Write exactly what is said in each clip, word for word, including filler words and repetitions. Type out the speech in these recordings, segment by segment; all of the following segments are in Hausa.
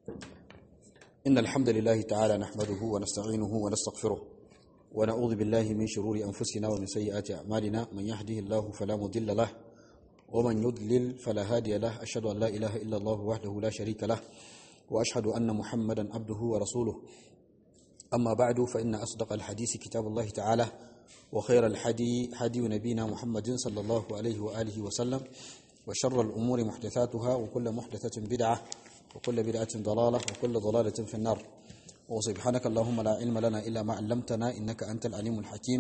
إن الحمد لله تعالى نحمده ونستعينه ونستغفره ونعوذ بالله من شرور أنفسنا ومن سيئات أعمالنا من يهده الله فلا مضل له ومن يضلل فلا هادي له أشهد أن لا إله إلا الله وحده لا شريك له وأشهد أن محمدا عبده ورسوله أما بعد فإن أصدق الحديث كتاب الله تعالى وخير الحدي حدي نبينا محمد صلى الله عليه وآله وسلم وشر الأمور محدثاتها وكل محدثة بدعة وكل بدعة ضلالة وكل ضلالة في النار وسبحانك اللهم لا علم لنا إلا ما علمتنا إنك أنت العليم الحكيم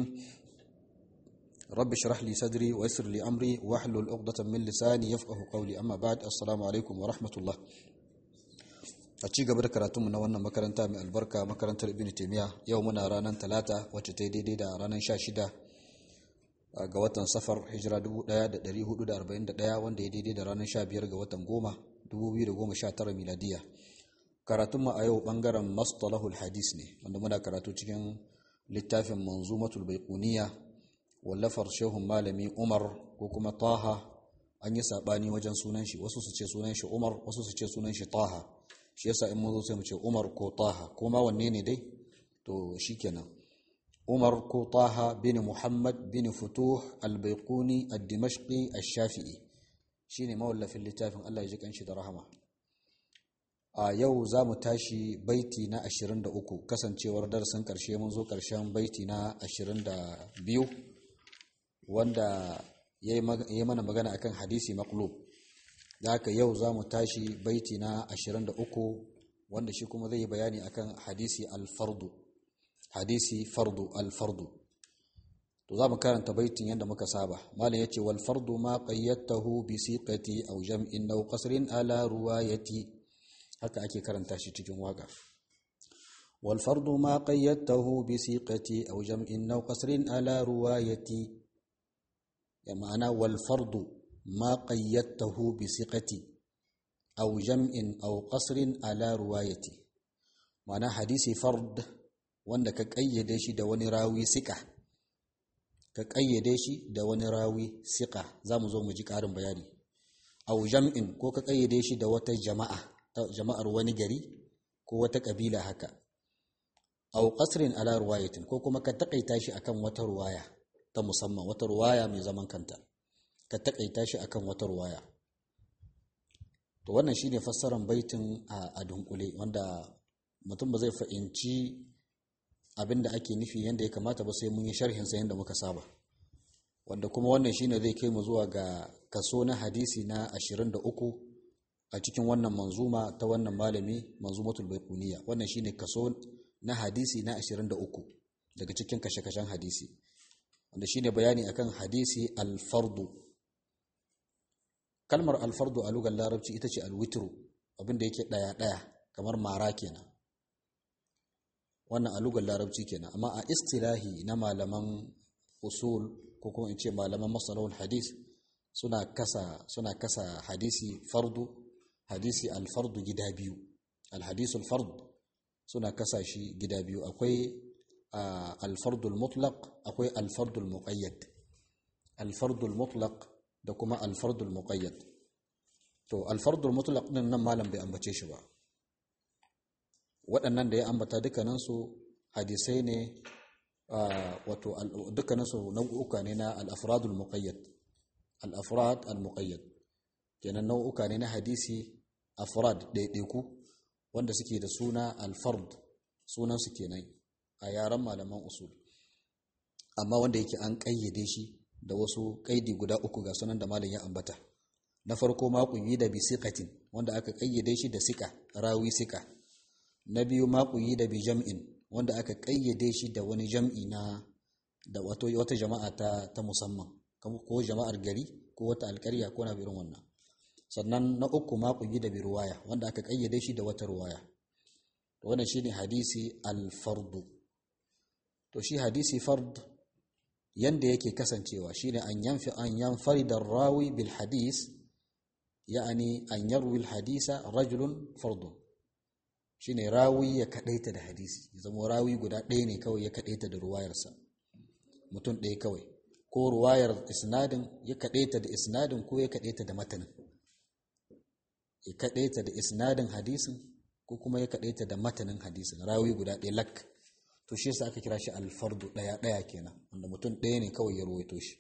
رب اشرح لي صدري ويسر لي أمري واحلل عقدة من لساني يفقه قولي أما بعد السلام عليكم ورحمة الله أتشي قبل كراتم من وانا مكرنتا من البركة مكرنتا ابن تيمية يومنا رانا ثلاثة وتتيدي دا رانا شاشدة ga watan safar hijira dubu ɗaya da ɗari hudu da arba'in da ɗaya wanda ya daidai da ranar sha biyar ga watan goma dubu biyu da goma sha tara miladiya. Karatunmu a yau ɓangaren mastalahul hadis ne wanda muna karatu cikin littafin manzumatul baiquniya wallafar shehun malami Umar ko kuma Taha. An yi saɓani wajen sunan shi, wasu su ce sunan shi Umar, wasu su ce sunan shi Taha. Shi yasa in mun zo sai mu ce Umar ko Taha, ko ma wanne ne dai to shikenan. Umar ko Taha bin Muhammad bin Futuh al-Baiquni al-Dimashqi al-Shafi'i shine mawallafin littafin, Allah ya ji kanshi da rahama. A yau za mu tashi baiti na ashirin da uku, kasancewar darasin karshe mun zo karshen baiti na ashirin da biyu wanda ya yi mana magana akan hadisi maqlub. Da haka yau za mu tashi baiti na ashirin da uku wanda shi kuma zai yi bayani akan hadisi al-fardu. hadisi fardu al-fardu. To za mu karanta baitin yadda muka saba. Malam yace wal fardu ma qayyatahu bi siqati aw jam'in aw qasrin ala ruwayati. Haka ake karanta shi cikin waka. Wal fardu ma qayyatahu bi siqati aw jam'in aw qasrin ala ruwayati. Ya ma'ana wal fardu ma qayyatahu bi siqati aw jam'in aw qasrin ala ruwayati. Ma'ana hadisi fard wanda ka ƙayyade shi da wani rawi siƙa, ka ƙayyade shi da wani rawi siƙa, za mu zo mu ji ƙarin bayani. Au jam'in, ko ka ƙayyade shi da wata jama'a, jama'ar wani gari ko wata ƙabila haka. Au qasrin ala ruwayatin, ko kuma ka taƙaita shi akan wata ruwaya ta musamman, wata ruwaya mai zaman kanta, ka taƙaita shi akan wata ruwaya. To wannan shine fassarar baitin a dunkule, wanda mutum ba zai fahimci abin da ake nufi yadda ya kamata ba sai mun yi sharhin sa yadda muka saba, wanda kuma wannan shine zai kai mu zuwa ga kaso na hadisi na ashirin da uku a cikin wannan manzuma ta wannan malami manzumatul baiquniya. Wannan shine kaso na hadisi na ashirin da uku daga cikin kashe-kashen hadisi, wanda shine bayani akan hadisi al-fardu. Kalmar al-fardu a lugar larabci ita ce al-witru, abin da yake daya daya kamar mara kenan. Wannan a lugar larabci kenan, amma a istilahi na malaman usul ko kuma in ce malaman masalahul hadis suna kasa suna kasa hadisi fardu hadisi alfardu gida biyu. Alhadisul fard suna kasa shi gida biyu, akwai alfardul mutlaq, akwai alfardul muqayyad. Alfardul mutlaq da kuma alfardul muqayyad. To alfardul mutlaq din nan malam bai ambace shi ba. Waɗannan da ya ambata dukkaninsu hadisai ne, wato dukkaninsu nau'uka ne na al-afradul muqayyad. Al-afrad al-muqayyad kenan nau'uka ne na hadisi afrad ɗaiɗaiku wanda suke da suna al-fard, sunan su kenan a yaran malaman usul, amma wanda yake an ƙayyade shi da wasu ƙaidi guda uku ga sunan da malam ya ambata. Na farko ma ƙuyi da bi siqatin, wanda aka ƙayyade shi da siqa, rawi siqa. Na biyu maƙuyi da bi jam'in, wanda aka ƙayyade shi da wani jam'i na da wato wata jama'a ta, ta musamman, ko jama'ar gari ko wata alƙarya ko na birin wannan. Sannan na uku maƙuyi da bi ruwaya, wanda aka ƙayyade shi da wata ruwaya. To wannan shine hadisi al-fardu. To shi hadisi fard yanda yake kasancewa shine an yanfi an yanfarida rawi bil hadis, ya'ani an yarwi al-hadisa rajulun fardun. Shine rawi ya kadaita da hadisi, zama rawi guda ɗaya ne kawai ya kadaita da ruwayarsa, mutum ɗaya kawai, ko ruwayar isnadin ya kadaita da isnadin ko ya kadaita da matanin, ya kadaita da isnadin hadisin ko kuma ya kadaita da matanin hadisin rawi guda ɗaya lak, to shi yasa aka kira shi al-fardu daya daya kenan, wanda mutum ɗaya ne kawai ya ruwaito shi.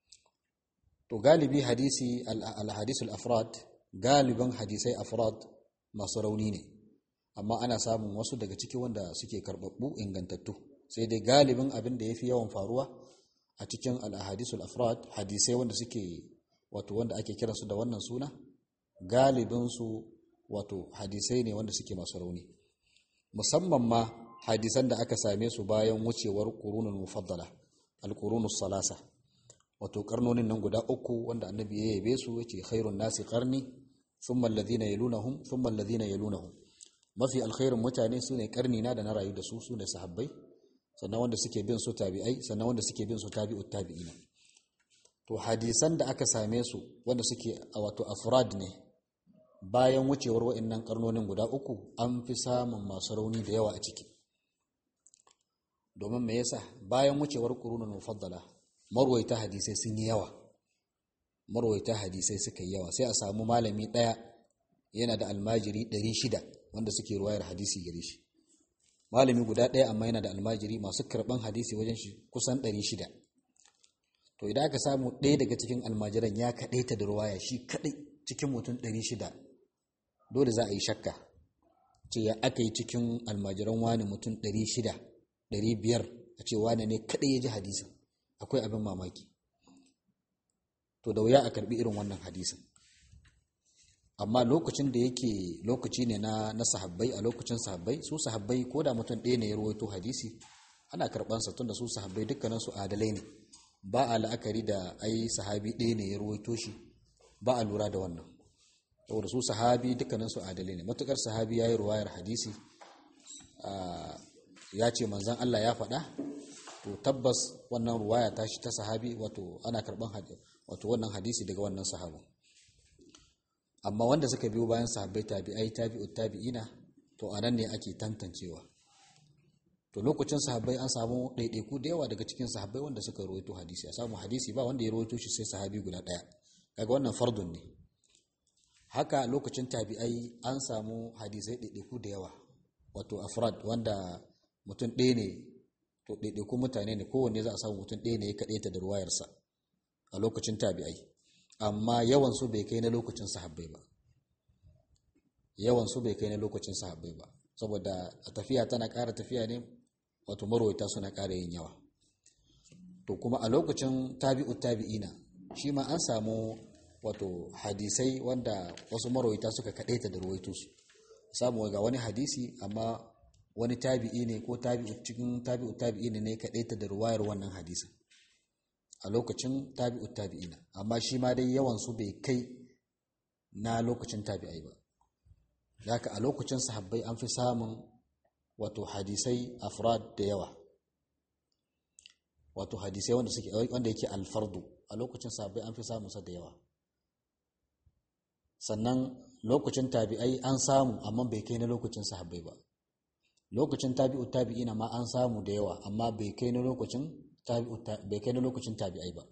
To galibi hadisi al-hadith al-afrad, galiban hadisai afrad masu rauni ne, amma ana samun wasu daga ciki wanda suke karbabbu ingantattu. Sai dai galibin abin da yafi yawan faruwa a cikin al-ahadith al-afrad, hadisai wanda suke wato wanda ake kiransu da wannan suna, galibin su wato hadisai ne wanda suke masu rauni, musamman ma hadisan da aka same su bayan wucewar qurunul mufaddala, al-qurunus salasa, wato karnonin nan guda uku wanda annabi ya yabe su yace khairun nasi qarni thumma alladhina yalunhum thumma alladhina yalunhum, mafi alkhairun mutane sune karni na da na rayu da su sune sahabbai, sannan wanda suke bin su tabi'ai, sannan wanda suke bin su tabi'ut tabi'ina. To hadisan da aka same su wanda suke wato afrad ne bayan wucewar wa'annan karnonin guda uku, an fi samun masu rauni da yawa a ciki. Domin me yasa? Bayan wucewar qurunul mufaddala marwaita hadisai sun yi yawa, marwaita hadisai suka yi yawa, sai a samu malami daya yana da almajiri ɗari shida wanda suke ruwayar hadisi gare shi. Malami guda daya amma yana da almajiri masu karban hadisi wajen shi kusan ɗari shida. To idan aka samu ɗaya daga cikin almajiran ya kadaita da ruwaya shi kadai cikin mutum ɗari shida, dole za a yi shakka ce ya aka yi cikin almajiran wani mutum ɗari shida ɗari biyar a ce wani ne kadai ya ji hadisin, akwai abin mamaki. To da wuya a karbi irin wannan hadisin. Amma lokacin da yake lokaci ne na na sahabbai, a lokacin sahabbai, su sahabbai ko da mutum ɗaya ne ya rawaito hadisi ana karban sa, tunda su sahabbai dukkanin su adalai ne, ba a la'akari da ai sahabi ɗaya ne ya rawaito shi, ba a lura da wannan. Saboda su sahabi dukkanin su adalai ne, matukar sahabi yayi ruwayar hadisi ya ce manzon Allah ya faɗa, to tabbas wannan ruwaya ta shi ta sahabi, wato ana karban wato wannan hadisi daga wannan sahabu. Amma wanda suka biyo bayan sahabbai, tabi'ai, tabi'ut tabi'ina, to anan ne ake tantancewa. To lokacin sahabbai an samu ɗaiɗaiku da yawa daga cikin sahabbai wanda suka rawaito hadisi, a samu hadisi ba wanda ya rawaito shi sai sahabi guda ɗaya, kaga wannan fardun ne. Haka lokacin tabi'ai an samu hadisai ɗaiɗaiku da yawa, wato afrad, wanda mutum ɗaya ne, to ɗaiɗaiku mutane ne, kowanne za a samu mutum ɗaya ne ya kaɗaita da ruwayarsa a lokacin tabi'ai, amma yawansu bai kai na lokacin sahabbai ba, yawansu bai kai na lokacin sahabbai ba, saboda tafiya tana ƙara tafiya ne, wato marwaita suna ƙara yin yawa. To kuma a lokacin tabi'ut tabi'ina shi ma an samu wato hadisai wanda wasu marwaita suka kaɗaita da ruwaito su, samu ga wani hadisi amma wani tabi'i ne ko tabi'ut cikin tabi'ut tabi'ina ne kaɗaita da ruwayar wannan hadisin a lokacin tabi'ut tabi'ina, amma shi ma dai yawan su bai kai na lokacin tabi'ai ba. Haka a lokacin sahabbai an fi samun wato hadisai afrad da yawa, wato hadisai wanda suke wanda yake alfardu, a lokacin sahabbai an fi samun sa da yawa. Sannan lokacin tabi'ai an samu amma bai kai na lokacin sahabbai ba. Lokacin tabi'ut tabi'ina ma an samu da yawa amma bai kai na lokacin tabi'ut bai kai na lokacin tabi'ai ba.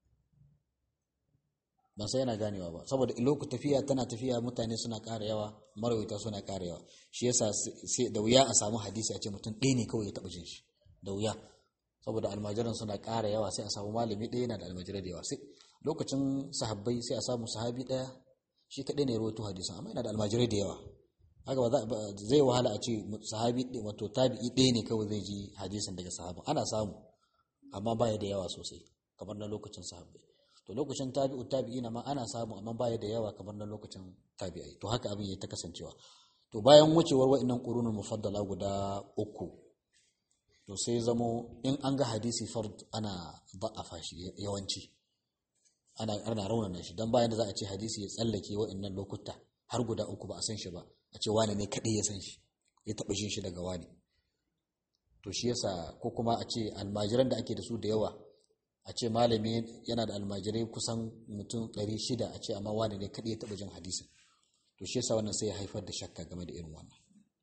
Ba sai yana ganewa ba, saboda lokacin tafiya tana tafiya, mutane suna ƙara yawa, marawaita suna ƙara yawa, shi yasa sai da wuya a samu hadisi a ce mutum ɗaya ne kawai ya taɓa jin shi, da wuya, saboda almajiran suna ƙara yawa, sai a samu malami ɗaya yana da almajirai da yawa. Sai lokacin sahabbai sai a samu sahabi ɗaya shi kaɗai ne ya rawaito hadisin, amma yana da almajirai da yawa. Haka ba zai wahala a ce sahabi wato tabi'i ɗaya ne kawai zai ji hadisin daga sahabin, ana samu amma baya da yawa sosai kamar na lokacin sahabbai. To lokacin tabi'ut tabi'ina ma ana samu amma baya da yawa kamar na lokacin tabi'ai. To haka abin yayi ta kasancewa. To bayan wucewar wa'annan qurunul mufaddala guda uku, to sai zamo in an ga hadisi fard ana da'afa shi yawanci, ana ana raunana shi, dan bayan da za a ce hadisi ya tsallake wa'annan lokuta har guda uku ba a san shi ba, a ce wani ne kadai ya san shi, ya taba shin shi daga wani. To shi yasa, ko kuma a ce almajiran da ake da su da yawa, a ce malami yana da almajirai kusan mutum ɗari shida, a ce amma wani ne kadai ya taba jin hadisin. To shi yasa wannan sai ya haifar da shakka game da irin wannan.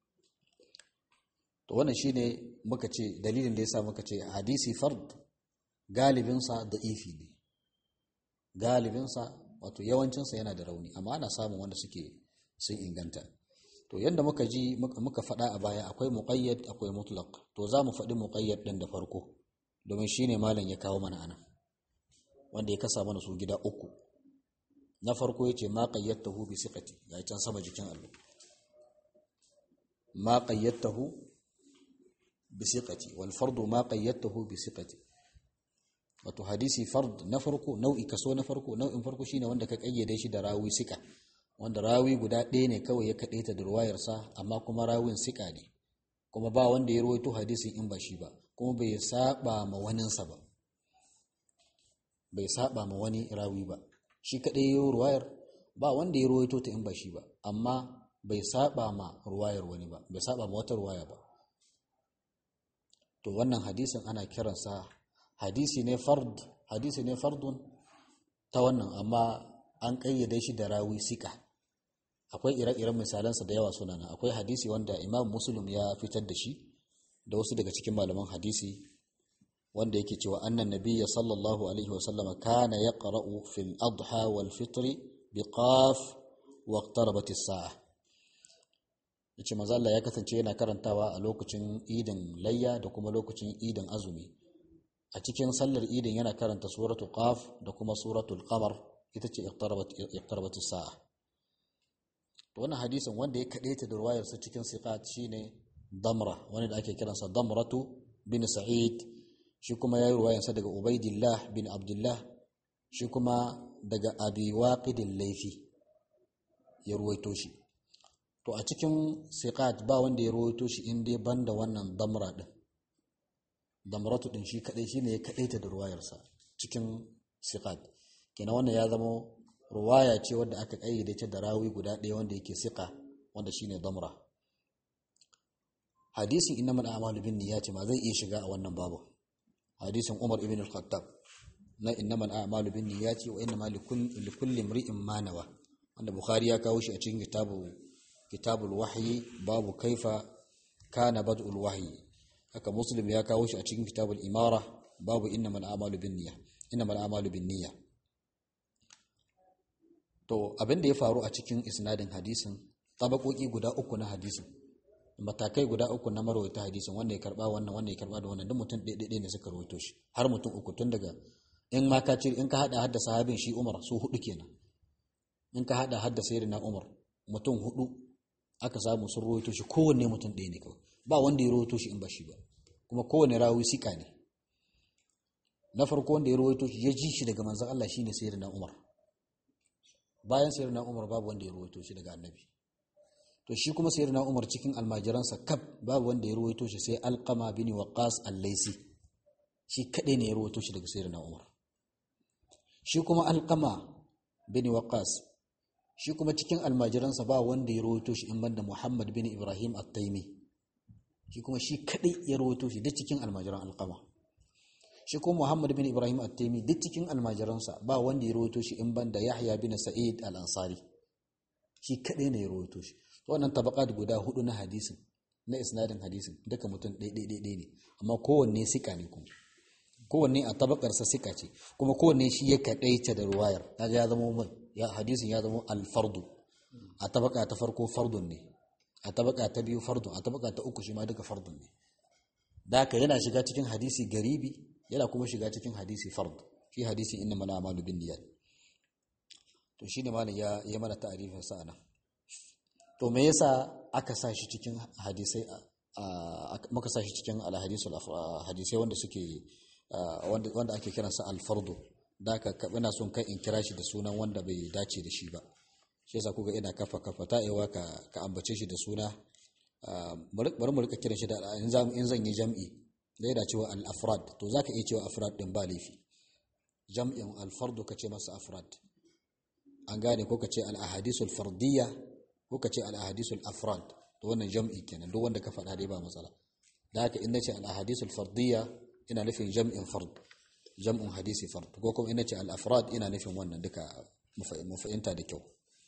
To wannan shine muka ce dalilin da yasa muka ce hadisi fard galibin sa da'ifi ne, galibin sa wato yawancin sa yana da rauni, amma ana samun wanda suke sun inganta. to yanda muka ji muka faɗa a baya akwai muqayyad akwai mutlaq, to za mu faɗi muqayyad ɗin da farko domin shine malam ya kawo mana anan, wanda ya kasa mana su gida uku. Na farko yace ma qayyadtahu bi siqati, ga can sama jikin allo, ma qayyadtahu bi siqati wal fardu ma qayyadtahu bi siqati. Wato hadisi fard na farko, nau'i kaso na farko, nau'in farko shine wanda ka kayyade shi da rawi sika, wanda rawi guda ɗaya ne kawai ya kaɗe ta da ruwayarsa, amma kuma rawin sika ne, kuma ba wanda ya rawaito hadisin in ba shi ba, kuma bai saba ma waninsa ba, bai saba ma wani rawi ba, shi kaɗai ya ruwayar, ba wanda ya rawaito ta in ba shi ba, amma bai saba ma ruwayar wani ba, bai saba ma wata ruwaya ba. To wannan hadisin ana kiransa hadisi ne fard, hadisi ne fardun ta wannan, amma an kayyade shi da rawi sika. Akwai ire-iren misalansa da yawa suna nan. Akwai hadisi wanda Imam Muslim ya fitar da shi da wasu daga cikin malaman hadisi, wanda yake cewa annan nabiyya sallallahu alaihi wa sallama kana yaqra'u fil adha wal fitri bi qaf wa iqtarabat as-sa'a. Yace manzo Allah ya kasance yana karantawa a lokacin idin layya da kuma lokacin idin azumi. A cikin sallar idin yana karanta suratul qaf da kuma suratul qamar, ita ce iqtarabat as-sa'a. To wannan hadisin wanda ya kade ta da ruwayar sa cikin siqat shine Damra, wanda da ake kiransa Damratu bin Sa'id, shi kuma yayi ruwayar sa daga Ubaidillah bin Abdullah, shi kuma daga Abi Waqid al-Laythi ya ruwaito shi. To a cikin siqat ba wanda ya ruwaito shi in dai banda wannan Damra din. Damratu din shi kadai shine ya kadaita da ruwayarsa cikin siqat. Kenan wannan ya zama ruwaya ce wadda aka kayyade ta da rawi guda ɗaya wanda yake siqa, wanda shine Damra. Hadisin innamal a'malu binniyati ma zai iya shiga a wannan babu. Hadisin Umar ibn al-Khattab na innamal a'malu binniyati wa innamal likulli imri'in ma nawa, wanda Bukhari ya kawo shi a cikin kitabu kitabul wahyi babu kaifa kana bad'ul wahyi. Haka Muslim ya kawo shi a cikin kitabul imara babu innamal a'malu binniyah, innamal a'malu binniyah. To abin da ya faru a cikin isnadin hadisin, tabakoki guda uku na hadisin, matakai guda uku na marwayata hadisin, wanda ya karba wannan, wanda ya karba da wannan, duk mutum ɗaya ne suka rawaito shi, har mutum uku, tun daga in ma ka ce in ka hada hadda sahabin shi Umar su hudu kenan, in ka hada hadda sayyidina Umar mutum hudu aka samu sun rawaito shi, kowanne mutum ɗaya ne kawai, ba wanda ya rawaito shi in ba shi ba, kuma kowanne rawi sika ne. Na farko wanda ya rawaito shi ya ji shi daga manzon Allah shine sayyidina Umar, bayan sayyidina Umar babu wanda ya rawaito shi daga annabi. To shi kuma sayyidina Umar cikin almajiransa kaf babu wanda ya rawaito shi sai Alqama bin Waqqas al-Laysi, shi kadai ne ya rawaito shi daga sayyidina Umar. Shi kuma Alqama bin Waqqas, shi kuma cikin almajiransa ba wanda ya rawaito shi in banda Muhammad bin Ibrahim at-Taymi, shi kuma shi kadai ya rawaito shi duk cikin almajiran Alqama. Shi kuma Muhammad bin Ibrahim at-Taymi duk cikin almajiransa ba wanda ya rawaito shi in banda Yahya bin Sa'id al-Ansari, shi kadai ne ya rawaito shi. Wannan tabaqat guda hudu na hadisin, na isnadin hadisin, duka mutum ɗaya ne, amma kowanne sika ne, kuma kowanne a tabakarsa sika ce, kuma kowanne shi ya kadaita da ruwayar, kaga ya zama mun ya hadisin ya zama al-fardu. A tabaka ta farko fardun ne, a tabaka ta biyu fardun, a tabaka ta uku shi ma duka fardun ne. Da haka yana shiga cikin hadisi garibi, yana kuma shiga cikin hadisi fard, shi hadisi innamal a'malu binniyat. To shine malam ya ya mana ta'arifin sa anan. To me yasa aka sa shi cikin hadisai, muka sa shi cikin al-hadisul hadisai wanda suke wanda wanda ake kiransa al-fardu? Da ka ina son kai in kira shi da sunan wanda bai dace da shi ba, shi yasa kuga ina kafa kafa ta'iwa ka ka ambace shi da suna, bari mu rika kiran shi da in zan in zan yi jam'i da yana cewa al-afrad, to zaka iya cewa afrad din ba laifi, jam'in al-fardu kace masa afrad, an gane, ko kace al-ahadisul fardiyya ko kace al-ahadisul afrad, to wannan jam'i kenan, duk wanda ka faɗa dai ba matsala. Da haka in nace al-ahadisul fardiyya ina nufin jam'in fard, jam'un hadisi fard, ko kuma in nace al-afrad ina nufin wannan, duka mu fahimta da kyau.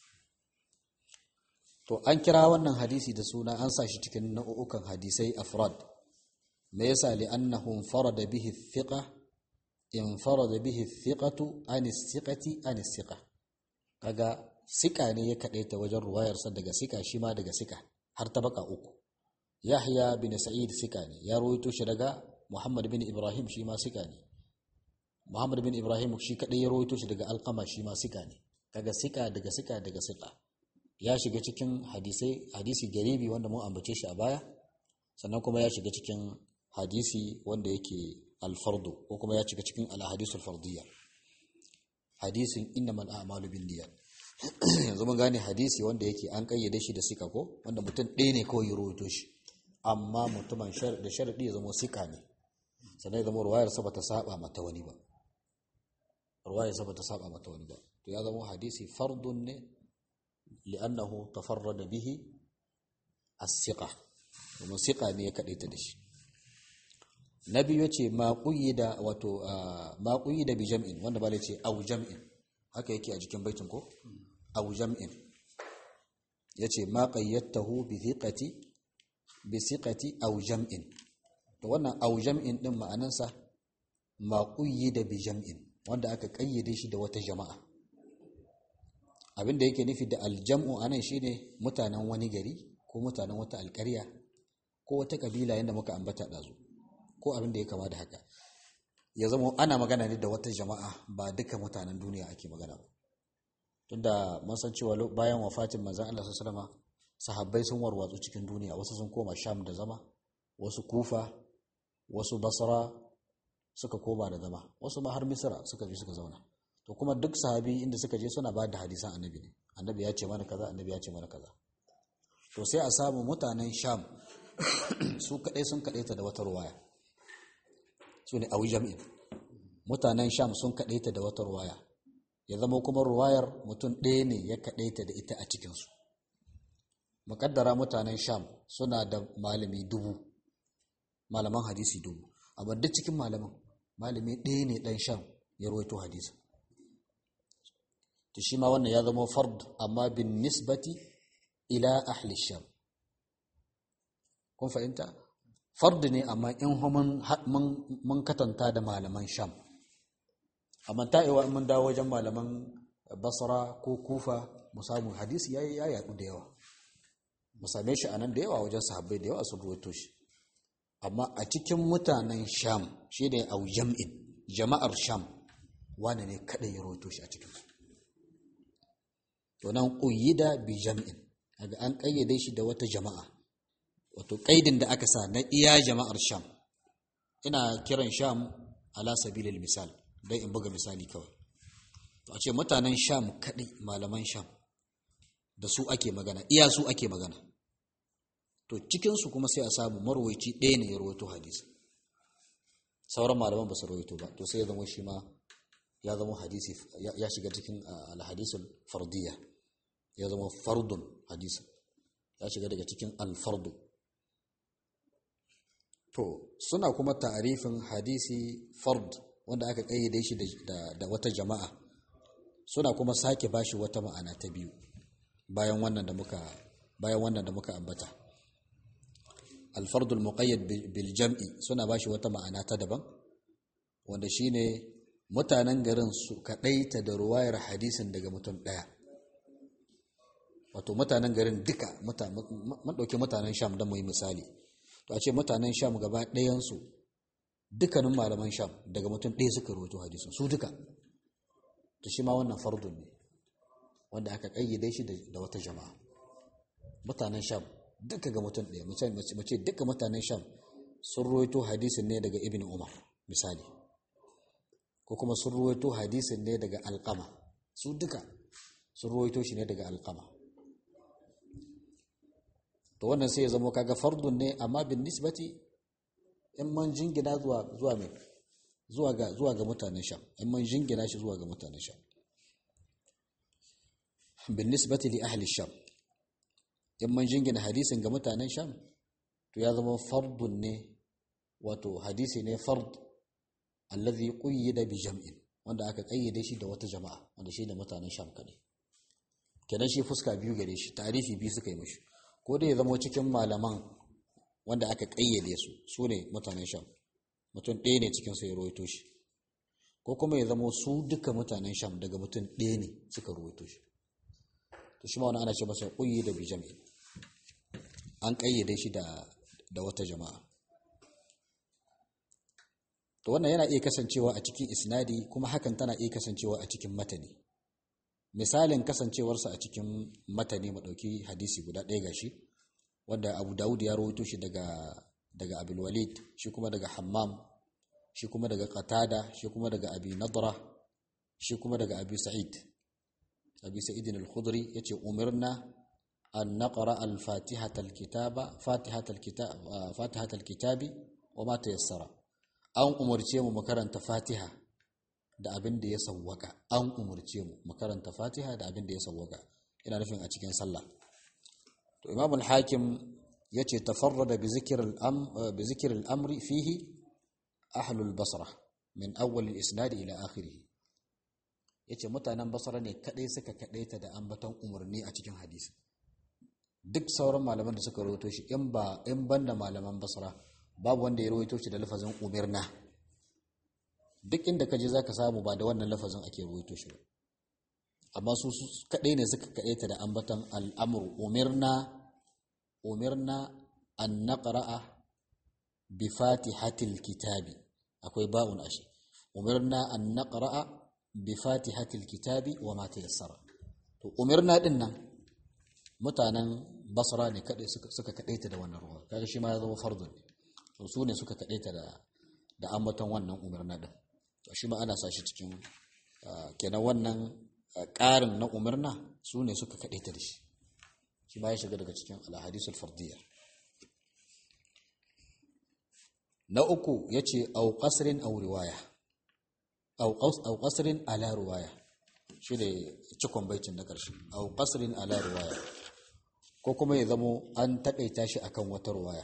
To an kira wannan hadisi da suna, an sa shi cikin nau'ukan hadisai afrad. Me yasa? li'annahu farada bihi thiqa, in farada bihi thiqatu an thiqati an thiqa. Kaga sika ne ya kadaita wajen ruwayarsa daga sika shi ma daga sika har tabaka uku. Yahya bin Sa'id sika ne ya rawaito shi daga Muhammad bin Ibrahim shi ma sika ne. Muhammad bin Ibrahim shi kadai ya rawaito shi daga Alqama shi ma sika ne. Kaga sika daga sika daga sika ya shiga cikin hadisi hadisi garibi wanda mun ambace shi a baya, sannan kuma ya shiga cikin hadisi wanda yake al-fardu ko kuma ya shiga cikin al-ahadisul fardiyya, hadisin innamal a'malu binniyat. Yanzu mun gane hadisi wanda yake an kayyade shi da sika ko wanda mutum ɗaya ne kawai ya rawaito shi, amma mutumin da sharadi ya zama sika ne, sannan ya zama ruwayar sa bata saba mata wani ba ruwayar sa bata saba mata wani ba to ya zama hadisi fardun ne li'annahu tafarrada bihi as-siqa, kuma siqa ne ya kadaita da shi. Nabi yace ma quyida wato ma quyida bi jam'in, wanda bale ce au jam'in, haka yake a jikin baitin ko au jam'in, yace ma qayyatahu bi thiqati bi thiqati au jam'in. To wannan au jam'in din ma'anansa ma quyida bi jam'in, wanda aka kayyade shi da wata jama'a. Abinda yake nufi da aljam'u anan shine mutanen wani gari ko mutanen wata alƙarya ko wata kabila yanda muka ambata dazu, ko abin da ya kama da haka. Ya zama ana magana ne da wata jama'a, ba duka mutanen duniya ake magana ba. Tunda mun san cewa bayan wafatin manzon Allah sallallahu alaihi wasallam sahabbai sun warwatsu cikin duniya, wasu sun koma Sham da zama, wasu Kufa, wasu Basra suka koma da zama, wasu ma har Misra suka je suka zauna. To kuma duk sahabi inda suka je suna ba da hadisan annabi ne, annabi ya ce mana kaza, annabi ya ce mana kaza. To sai a samu mutanen Sham su kadai sun kadaita da wata ruwaya, su ne awi jami'in. Mutanen Sham sun kadaita da wata ruwaya, ya zama kuma ruwayar mutum ɗaya ne ya kadaita da ita a cikinsu. Muƙaddara mutanen Sham suna da malami dubu, malaman hadisi dubu, amma duk cikin malaman malami ɗaya ne ɗan Sham ya rawaito hadisi. To shi ma wannan ya zama fard, amma bin nisbati ila ahli Sham. Kun fahimta? Fard ne amma in mun mun katanta da malaman Sham. Amma ta'iwa in mun dawo wajen malaman Basra ko Kufa mu samu hadisi ya ya yaɗu da yawa. Mu same shi anan da yawa wajen sahabbai da yawa sun rawaito shi. Amma a cikin mutanen Sham shi ne au jam'in, jama'ar Sham wane ne kada ya rawaito shi a cikin su. To nan quyida bi jam'in, kaga an kayyade shi da wata jama'a. Wato kaidin da aka sa na iya jama'ar Sham. Ina kiran Sham ala sabilil misal, dai in buga misali kawai. To a ce mutanen Sham kadai, malaman Sham da su ake magana, iya su ake magana. To cikin su kuma sai a samu marwayi ɗaya ne ya rawaito hadisi, sauran malaman ba su rawaito ba. To sai ya zama shi ma ya zama hadisi, ya shiga cikin al-hadisul fardiyya, ya zama fardun hadisi, ya shiga daga cikin al-fardu. To suna kuma ta'arifin hadisi fard wanda aka kayyade shi da, da wata jama'a, suna kuma sake bashi wata ma'ana ta biyu bayan wannan da muka bayan wannan da muka ambata. Al-fardul muqayyad bil jam'i suna bashi wata ma'ana ta daban, wanda shine mutanen garin su kadaita da ruwayar hadisin daga mutum daya. Wato mutanen garin duka, mun dauke mutanen Sham dan mu yi misali. To a ce mutanen Sham gaba ɗayan su, dukkanin malaman Sham daga mutum ɗaya suka rawaito hadisin su duka. To shi ma wannan fardun ne wanda aka kayyade shi da wata jama'a. Mutanen Sham duka ga mutum ɗaya, mu ce duka mutanen Sham sun rawaito hadisin ne daga Ibn Umar misali, ko kuma sun rawaito hadisin ne daga Alqama, su duka sun rawaito shi ne daga Alqama. To wannan sai ya zama kaga fardun ne, amma bin nisbati in man jingina zuwa zuwa mai zuwa ga zuwa ga mutanen Sham, in man jingina shi zuwa ga mutanen Sham, bin nisbati li ahli Sham, in man jingina hadisin ga mutanen Sham to ya zama fardun ne, wato hadisi ne fard alladhi quyida bi jam'in, wanda aka kayyade shi da wata jama'a, wanda shi ne mutanen Sham kadai. Kenan shi fuska biyu gare shi, tarifi biyu suka yi mishi. Ko dai ya zama cikin malaman wanda aka kayyade su, su ne mutanen Sham, mutum ɗaya ne cikin su ya rawaito shi, ko kuma ya zama su duka mutanen Sham daga mutum ɗaya ne suka rawaito shi. to shi ma wannan ana ce masa qayyida bi jam'i, an kayyade shi da da wata jama'a. To wannan yana iya kasancewa a cikin isnadi, kuma hakan tana iya kasancewa a cikin matani. Misalin kasancewarsa a cikin matani, mu dauki hadisi guda ɗaya gashi wanda Abu Dawud ya rawaito shi daga daga Abul Walid, shi kuma daga Hammam, shi kuma daga Qatada, shi kuma daga Abi Nadra, shi kuma daga Abi Sa'id Abi Sa'id al-Khudri yace umirna an naqra al-Fatihata al-kitaba Fatihata al-kitab Fatihata al-kitabi wa ma tayassara. An umurce mu makaranta Fatiha da abin da ya sawwaka. An umurce mu makaranta Fatiha da abin da ya sawwaka, ina nufin a cikin sallah. To Imam al-Hakim yace tafarrada bi zikr al-am bi zikr al-amri fihi ahlu al-Basra min awwal al-isnad ila akhirih. Yace mutanen Basra ne kadai suka kadaita da ambaton umarni a cikin hadisi. Duk sauran malaman da suka rawaito shi in ba in banda malaman Basra babu wanda ya rawaito shi da lafazin umirna. Duk inda kaje zaka samu ba da wannan lafazin ake rawaito shi ba. Amma su kadai ne suka kadaita da ambaton al-amru umirna umirna an naqra'a bi fatihatil kitabi, akwai ba'un ashi, umirna an naqra'a bi fatihatil kitabi wa ma tayassara. To umirna din nan mutanen Basra ne kadai suka suka kadaita da wannan ruwa, kaga shi ma ya zama fardun. To su ne suka kadaita da da ambaton wannan umirna din. To shi ma ana sa shi cikin kenan wannan ƙarin na umirna su ne suka kadaita da shi. Shi ma ya shiga daga cikin al-hadisul fardiyya. Na uku yace au qasrin aw riwaya, au qas au qasrin ala riwaya, shi ne cikon baitin na ƙarshe, au qasrin ala riwaya, ko kuma ya zamo an takaita shi akan wata riwaya.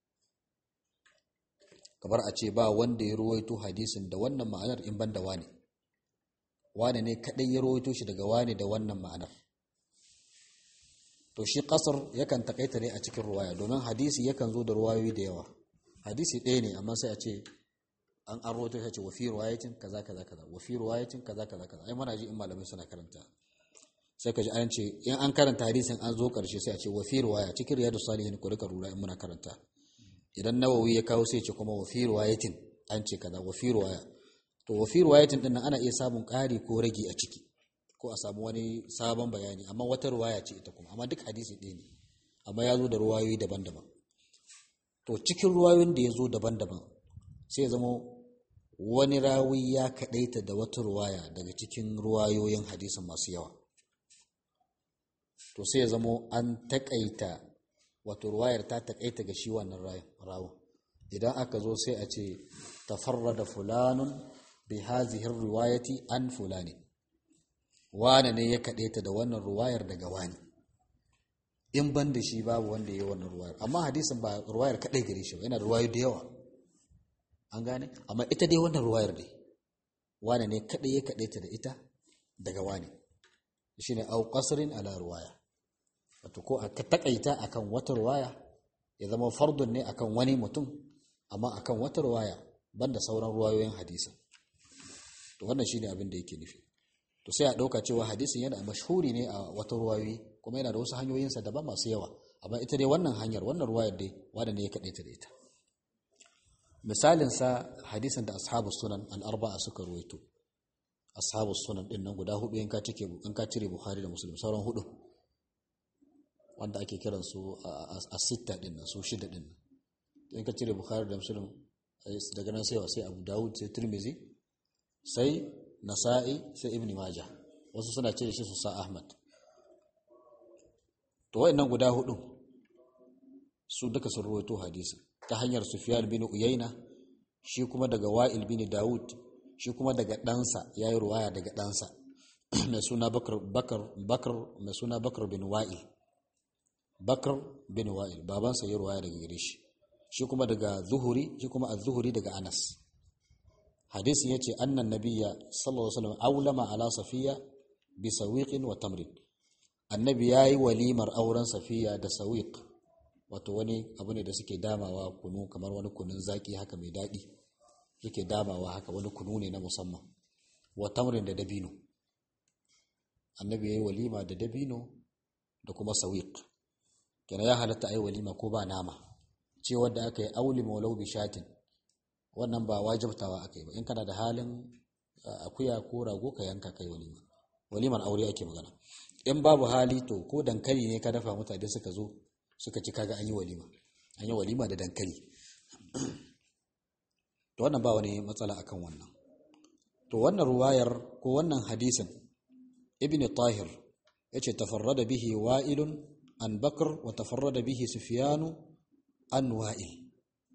Kamar a ce ba wanda ya ruwaito hadisin da wannan ma'anar in banda wani wani ne kadai ya ruwaito shi daga wani da wannan ma'anar. To shi qasr yakan takaita ne a cikin riwaya, domin hadisi yakan zo da riwayoyi da yawa. Hadisi ɗaya ne amma sai a ce an an rawaito shi, ce wa fi riwayatin kaza kaza kaza, wa fi riwayatin kaza kaza kaza. Ai muna ji in malamai suna karanta, sai ka ji an ce in an karanta hadisin an zo karshe sai a ce wa fi riwaya, cikin riyadus salihin ku rika rura in muna karanta. Idan Nawawi ya kawo sai ce kuma wa fi riwayatin an ce kaza, wa fi riwaya. To wa fi riwayatin din nan ana iya samun ƙari ko rage a ciki, ko a samu wani sabon bayani, amma wata riwaya ce ita kuma, amma duk hadisi ɗaya ne amma ya zo da riwayoyi daban-daban. To cikin riwayoyin da ya zo daban-daban sai ya zama wani rawi ya kadaita da wata riwaya daga cikin riwayoyin hadisin masu yawa. To sai ya zama an takaita, wato riwayar ta takaita ga shi wannan rawin. Idan aka zo sai a ce tafarrada fulanun bi hadhihi riwayati an fulani, wane ne ya kadaita da wannan riwayar daga wani, in ban da shi babu wanda ya yi wannan riwayar. Amma hadisin ba riwayar kadai gare shi ba, yana da riwayoyi da yawa, an gane, amma ita dai wannan riwayar dai wane ne kadai ya kadaita da ita daga wani, shine au qasrin ala riwaya. Wato ko aka takaita akan wata riwaya, ya zama fardun ne akan wani mutum amma akan wata riwaya banda sauran riwayoyin hadisin. To wannan shine abin da yake nufi. To sai a dauka cewa hadisin yana mashhuri ne a wata riwayoyi, kuma yana da wasu hanyoyin sa daban masu yawa, amma ita dai wannan hanyar, wannan riwayar dai wanda ne ya kadaita da ita. Misalin sa hadisin da ashabus sunan al-arba'a suka ruwaito. Ashabus sunan din nan guda hudu in ka cike in ka cire Bukhari da Muslim, sauran hudu wanda ake kiran su as-sitta din nan, su shida din nan. In ka cire Bukhari da Muslim, daga nan sai wa sai Abu Dawud, sai Tirmidhi, sai Nasa'i, sai Ibn Majah. Wasu suna ce shi su sa Ahmad. To wayannan guda hudu su duka sun ruwaito hadisi ta hanyar Sufyan bin Uyayna, shi kuma daga Wa'il bin Dawud, shi kuma daga ɗansa, yayi ruwaya daga ɗansa mai suna Bakar Bakar Bakar mai suna Bakar bin Wa'il. Bakar bin Wa'il babansa yayi ruwaya daga gare shi. Shi kuma daga Zuhuri, shi kuma az-Zuhuri daga Anas. Hadisi yace annan nabiyya sallallahu alaihi wasallam aulama ala Safiya bi sawiqin wa tamrin. Annabi yayi walimar auren Safiya da sawiq, wato wani abu ne da suke damawa kunu, kamar wani kunun zaki haka mai dadi, yake damawa haka, wani kunu ne na musamman, wa tamrin da dabino. Annabi yayi walima da dabino da kuma sawiq. Kenan ya halatta ai walima ko ba nama. Ce wanda aka yi auli maulau bi shatin, wannan ba wajibtawa aka yi ba. In kana da halin akuya ko rago ka yanka kai walima. Waliman aure ake magana. In babu hali to ko dankali ne ka dafa mutane suka zo suka ci, kaga an yi walima. An yi walima da dankali. To wannan ba wani matsala akan wannan. To wannan ruwayar ko wannan hadisin Ibn Tahir yace tafarrada bihi Wa'ilun an Bakr wa tafarrada bihi Sufyanu an Wa'il.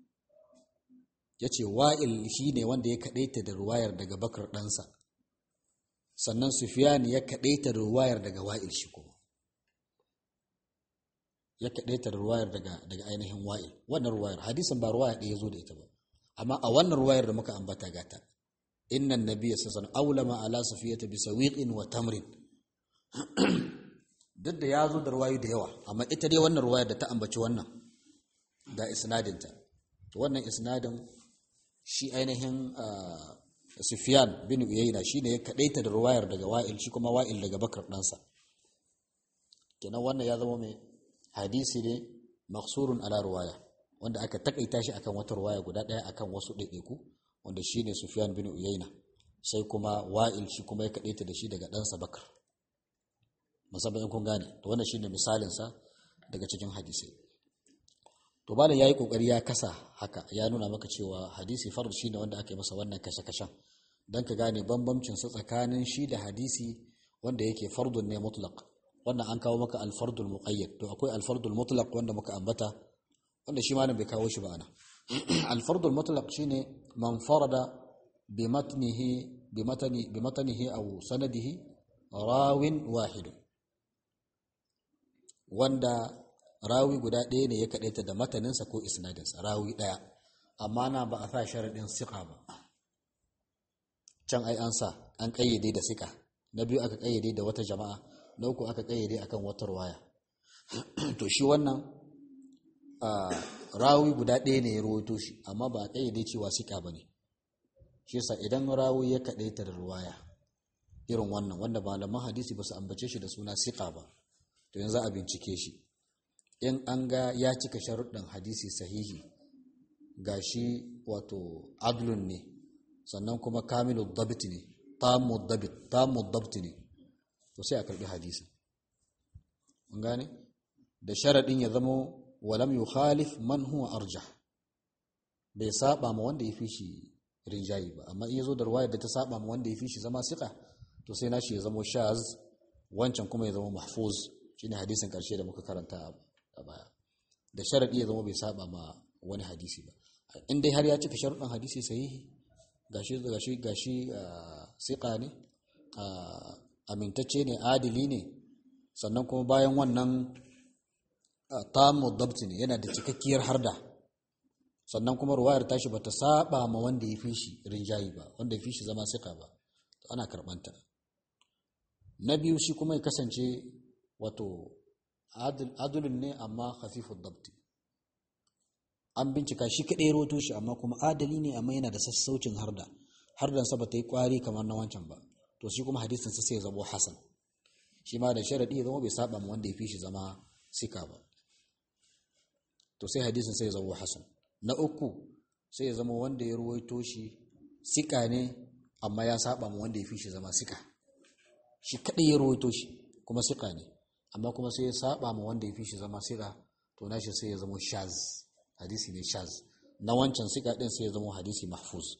Yace Wa'il shine wanda ya kadaita da ruwayar daga Bakr ɗansa. Sannan Sufyan ya kadaita da ruwayar daga Wa'il shi kuma. Ya kadaita da ruwayar daga daga ainihin Wa'il. Wannan ruwayar hadisin ba ruwaya ɗaya zo da ita ba. Amma a wannan ruwayar da muka ambata gata, innan nabiyya sallallahu alaihi wasallam aulama ala safiyata bi sawiqin wa tamrin. Duk da ya zo da ruwayoyi da yawa, amma ita dai wannan ruwayar da ta ambaci wannan da isnadinta. To wannan isnadin shi ainihin Sufyan bin Uyayna shine ya kadaita da ruwayar daga Wa'il, shi kuma Wa'il daga Bakar ɗansa. Kenan wannan ya zama mai hadisi ne maqsurun ala ruwaya, wanda aka takaita shi akan wata ruwaya guda ɗaya akan wasu ɗaiɗaiku, wanda shine Sufyan bin Uyayna, sai kuma Wa'il shi kuma ya kadaita da shi daga ɗansa Bakar. Musamman in kun gane, to wannan shine misalin sa daga cikin hadisi. To malam yayi kokari ya kasa haka, ya nuna maka cewa hadisi fard shine wanda aka yi masa wannan kashe-kashen, dan ka gane bambancin sa tsakanin shi da hadisi wanda yake fardun ne mutlaq. Wannan an kawo maka al-fardul muqayyad, to akwai al-fardul mutlaq wanda muka ambata, wanda shi malam bai kawo shi ba ana. Al-fardul mutlaq shine man farada bi matnihi bi matani bi matanihi aw sanadihi rawin wahid, wanda rawi guda ɗaya ne ya kaɗaita da mataninsa ko isnadinsa, rawi ɗaya, amma na ba a sa sharaɗin siƙa ba. Can ai an sa an ƙayyade da siƙa, na biyu aka ƙayyade da wata jama'a, na uku aka ƙayyade akan wata ruwaya. To shi wannan rawi guda ɗaya ne ya rawaito shi, amma ba a ƙayyade cewa siƙa ba ne. Shi yasa idan rawi ya kaɗaita da ruwaya irin wannan, wanda malaman hadisi ba su ambace shi da suna siƙa ba, to yanzu a bincike shi. In an ga ya cika sharuɗin hadisi sahihi, gashi wato adlun ne, sannan kuma kamilu dabit ne, tamu dabit tamu dabt ne, to sai a karbi hadisi. Mun gane, da sharadin ya zama walam yukhalif man huwa arjah, bai saba ma wanda ya fi shi rinjayi ba. Amma in yazo da riwayar da ta saba ma wanda ya fi shi zama siqa, to sai nashi ya zama shaz, wancan kuma ya zama mahfuz. Shine hadisin karshe da muka karanta a baya, da sharadi ya zama bai saba ma wani hadisi ba. In dai har ya cika sharuɗin hadisi sahihi, gashi gashi gashi siqa ne, amintacce ne, adili ne, sannan kuma bayan wannan tamu dabt ne, yana da cikakkiyar harda, sannan kuma ruwayar tashi bata saba ma wanda ya fi shi rinjayi ba, wanda ya fi shi zama siqa ba, to ana karbanta. Na biyu shi kuma ya kasance wato adulun ne amma khafifud dabt, an bincika shi kadai roto shi, amma kuma adali ne, amma yana da sassaucin harda, hardan sa bata yi kwari kamar na wancan ba, to shi kuma hadisin sa sai ya zama hasan. Shi ma da sharadi ya zama bai saba ma wanda ya fi shi zama sika ba, to sai hadisin sai ya zama hasan. Na uku sai ya zama wanda ya ruwaito shi sika ne, amma ya saba ma wanda ya fi shi zama sika. Shi kadai ya ruwaito shi kuma sika ne, amma kuma sai ya saba ma wanda ya fi shi zama sika, to nashi sai ya zama shaz, hadisi ne shaz. Na wancan sika din sai ya zama hadisi mahfuz.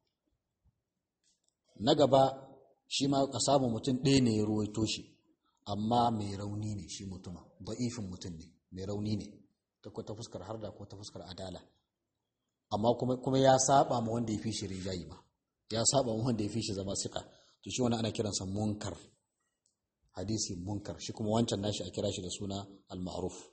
Na gaba shi ma ka samu mutum ɗaya ne ya ruwaito shi, amma mai rauni ne shi mutuma, da'ifin mutum ne, mai rauni ne ta ta fuskar harda ko ta fuskar adala, amma kuma kuma ya saba ma wanda ya fi shi rijayi ba, ya saba ma wanda ya fi shi zama sika, to shi wannan ana kiransa munkar, hadisi munkar. Shi kuma wancan nashi a kira shi da suna al-ma'ruf.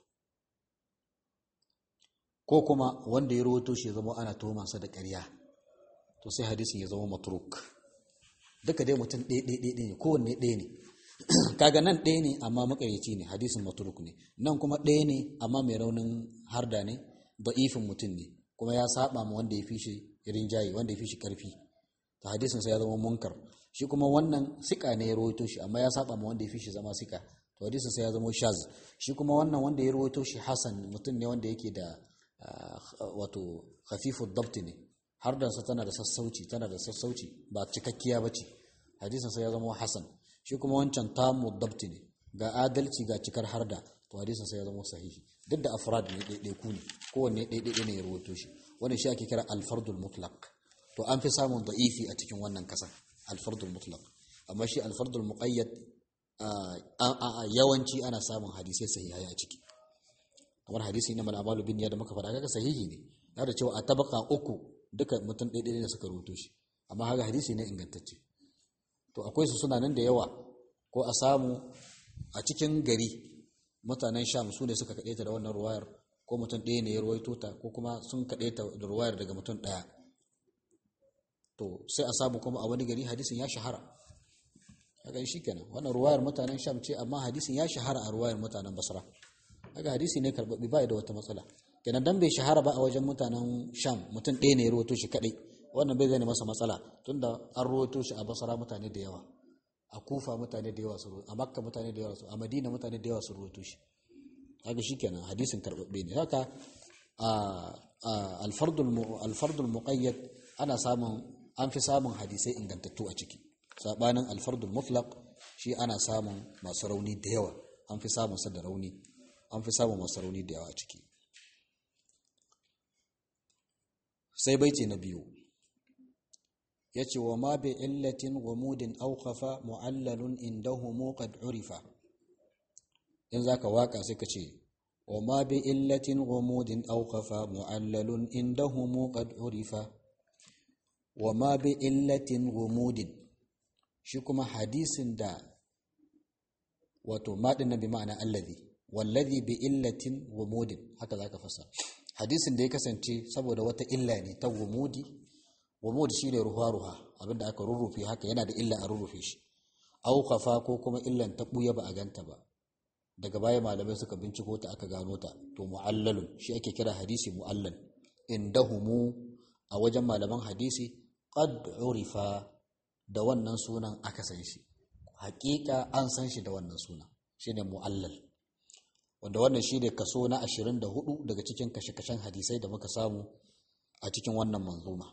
Ko kuma wanda ya rawaito shi ya zama ana tuhumarsa da ƙarya, to sai hadisin ya zama matruk. Duka dai mutum ɗaya ɗaya ɗaya ne, kowanne ɗaya ne. Kaga nan ɗaya ne amma makaryaci ne, hadisin matruk ne. Nan kuma ɗaya ne amma mai raunin harda ne, da'ifin mutum ne, kuma ya saba ma wanda ya fi shi rinjaye, wanda ya fi shi karfi, to hadisin sai ya zama munkar. Shi kuma wannan sika ne ya rawaito shi, amma ya saba ma wanda ya fi shi zama sika, to hadisin sai ya zama shaz. Shi kuma wannan wanda ya rawaito shi hasan mutum ne wanda yake da wato khafifud dabt ne, har da sa tana da sassauci tana da sassauci ba cikakkiya bace, hadisin sai ya zama hasan. Shi kuma wancan tamud dabt ne, ga adalci ga cikar harda, to hadisin sai ya zama sahihi. Duk da afrad ne ɗaiɗaiku ne, kowanne ɗaiɗaiɗe ne ya rawaito shi. Wannan shi ake kira al-fardul mutlaq. To an fi samun da'ifi a cikin wannan kasan al-fardul mutlaq, amma shi al-fardul muqayyad yawanci ana samun hadisai sahihai a ciki. Kamar hadisi na mal amalu bin ya da muka faɗa kaga sahihi ne, da cewa a tabaka uku duka mutum ɗaiɗaiɗe ne suka rawaito shi, amma haka hadisi ne ingantacce. To akwai su suna nan da yawa, ko a samu a cikin gari mutanen Sham su ne suka kaɗaita da wannan ruwayar, ko mutum ɗaya ne ya ruwaito ta, ko kuma sun kaɗaita da ruwayar daga mutum ɗaya. To sai a samu kuma a wani gari hadisin ya shahara, kaga shi kenan wannan ruwayar mutanen Sham ce, amma hadisin ya shahara a ruwayar mutanen Basra, kaga hadisi ne karɓaɓɓe ba da wata matsala. Kenan dan bai shahara ba a wajen mutanen Sham, mutum ɗaya ne ya ruwaito shi kaɗai, wannan bai zane masa matsala, tunda an ruwaito shi a Basra mutane da yawa, a Kufa mutane da yawa su ruwaito, a Makka mutane da yawa su, a Madina mutane da yawa su ruwaito shi, kaga shikenan hadisin karɓaɓɓe ne. Haka al-fardul al-fardul muqayyad ana samun an fi samun hadisai ingantattu a ciki, sabanin al-fardul mutlaq shi ana samun masu rauni da yawa, an fi samun sa da rauni, an fi samun masu rauni da yawa a ciki. Sai baiti na biyu yace wa ma bi illatin gumudin aw khafa mu'allalun indahum qad urifa. In zaka waka sai ka ce wa ma bi illatin gumudin aw khafa mu'allalun indahum qad urifa. Wa ma bi illatin gumudin, shi kuma hadisin da wato ma din nan bi ma'ana allazi, wallazi bi illatin gumudin, haka zaka fasa. Hadisin da ya kasance saboda wata illa ne ta gumudi, gumud shine ruha-ruha, abinda aka rurrufe haka yana da illa a rurrufe shi, au khafa ko kuma illan ta buya ba a ganta ba, daga baya malamai suka binciko ta aka gano ta, to mu'allalun shi ake kira hadisi mu'allal. Indahumu, a wajen malaman hadisi, qad urifa, da wannan sunan aka san shi, hakika an san shi da wannan sunan, shine mu'allal, wanda wannan shine kaso na ashirin da hudu daga cikin kashe-kashen hadisai da muka samu a cikin wannan manzuma.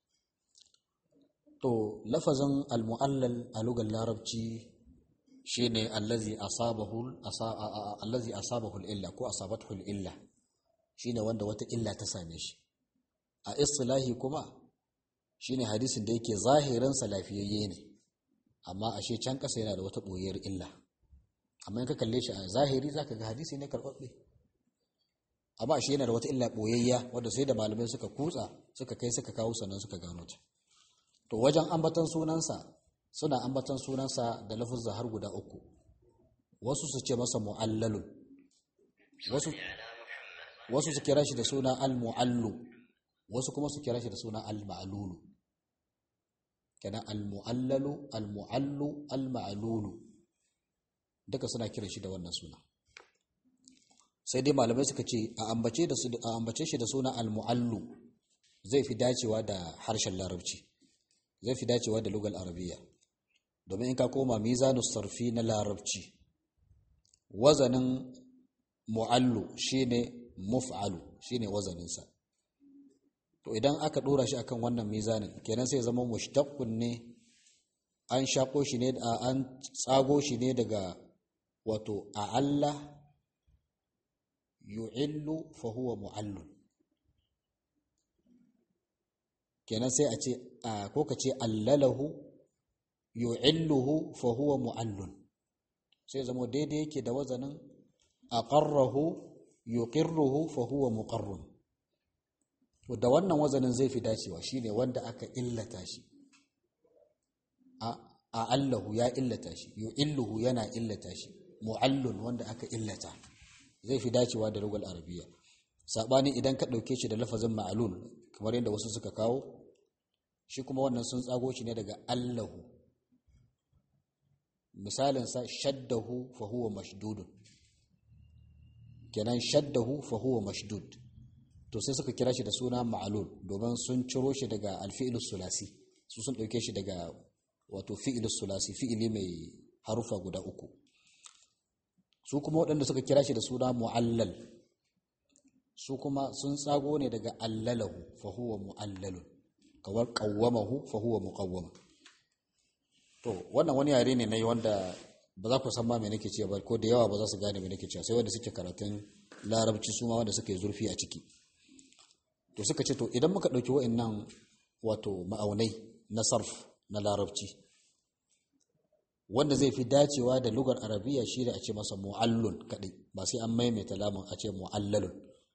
To lafazin al-mu'allal a lugar larabci shine allazi asabahu allazi asabahu al-illa ko asabathu al-illa, shine wanda wata illa ta same shi. A istilahi kuma shine hadisin da yake zahirin sa lafiyayye ne, amma ashe can kasa yana da wata boyar illa, amma in ka kalle shi a zahiri zaka ga hadisi ne karbabbe, amma ashe yana da wata illa boyayya wanda sai da malamai suka kutsa suka kai suka kawo sannan suka gano ta. To wajen ambatan sunansa suna ambatan sunansa da lafuzza har guda uku, wasu su ce masa mu'allalun, wasu wasu su kira shi da suna al-mu'allu, wasu kuma su kira shi da suna al-ma'lulu. Kenan al-mu'allalu, al-mu'allu, al-ma'lulu duka suna kira shi da wannan suna. Sai dai malamai suka ce a ambace da su a ambace shi da suna al-mu'allu zai fi dacewa da harshen larabci, zai fi dacewa da lugal arabiya, domin in ka koma mizanus sarfi na larabci, wazanin mu'allu shine muf'alu, shine wazaninsa. To idan aka dora shi akan wannan mizanin, kenan sai zama mushtaqqun ne, an shako shi ne, an tsago shi ne daga wato a'alla yu'illu fa huwa mu'allun. Kenan sai a ce ko ka ce allalahu yu'illuhu fa huwa mu'allun, sai zama daidai yake da wazanin aqarrahu yuqirruhu fa huwa muqarrun. To da wannan wazanin zai fi dacewa, shine wanda aka illata shi, a allahu ya illata shi, yu'illuhu yana illata shi, mu'allun wanda aka illata, zai fi dacewa da lugal arabiya. Sabani idan ka dauke shi da lafazin ma'lul kamar yadda wasu suka kawo, shi kuma wannan sun tsago shi ne daga allahu, misalin sa shaddahu fa huwa mashdudun, kenan shaddahu fa huwa mashdud, to sai suka kira shi da suna ma'lul domin sun ciro shi daga alfi'ilus sulasi, su sun dauke shi daga wato fi'ilus sulasi, fi'ili mai harufa guda uku. su kuma waɗanda suka kira shi da suna mu'allal su kuma sun tsago ne daga allalahu fa huwa mu'allalun kawar qawwamahu fa huwa muqawwam. To wannan wani yare ne nayi wanda ba za ku san ma me nake cewa ba, ko da yawa ba za su gane me nake cewa, sai wanda suke karatun larabci su ma wanda suke zurfi a ciki. To suka ce to idan muka dauki wa'annan wato ma'aunai na sarf na larabci, wanda zai fi dacewa da lugar arabiya shi da a ce masa mu'allun kadai, ba sai an maimaita lamun a ce mu'allalun,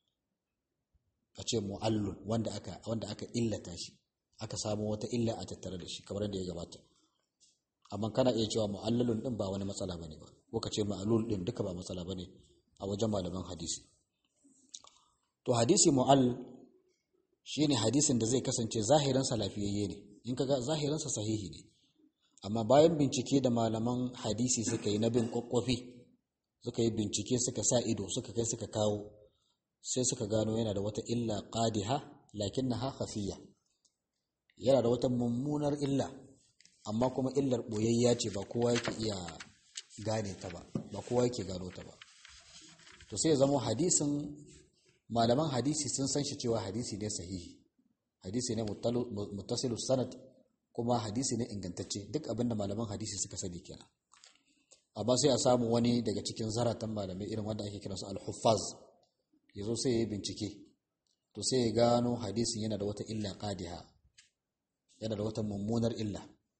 a ce mu'allun wanda aka wanda aka illata shi, aka samu wata illa a tattare da shi kamar yadda ya gabata. Amma kana iya cewa mu'allalun din ba wani matsala bane ba, ko ka ce ma'lul din duka ba matsala bane a wajen malaman hadisi. To hadisi mu'all shine hadisin da zai kasance zahirin sa lafiyayye ne, in kaga zahirin sa sahihi ne, amma bayan bincike da malaman hadisi suka yi na bin kokkofi, suka yi bincike suka sa ido suka kai suka kawo, sai suka gano yana da wata illa qadiha lakinnaha khafiyya, yana da wata mummunar illa amma kuma illar boyayya ce, ba kowa yake iya gane ta ba ba kowa yake gano ta ba. To sai ya zama hadisin malaman hadisi sun san shi cewa hadisi ne sahihi, hadisi ne muttasilus sanad, kuma hadisi ne ingantacce, duk abinda malaman hadisi suka sani kenan. Amma sai a samu wani daga cikin zaratan malamai irin wanda ake kiransu al-huffaz yazo sai ya yi bincike, to sai ya gano hadisin yana da wata illa qadiha, yana da wata mummunar illa.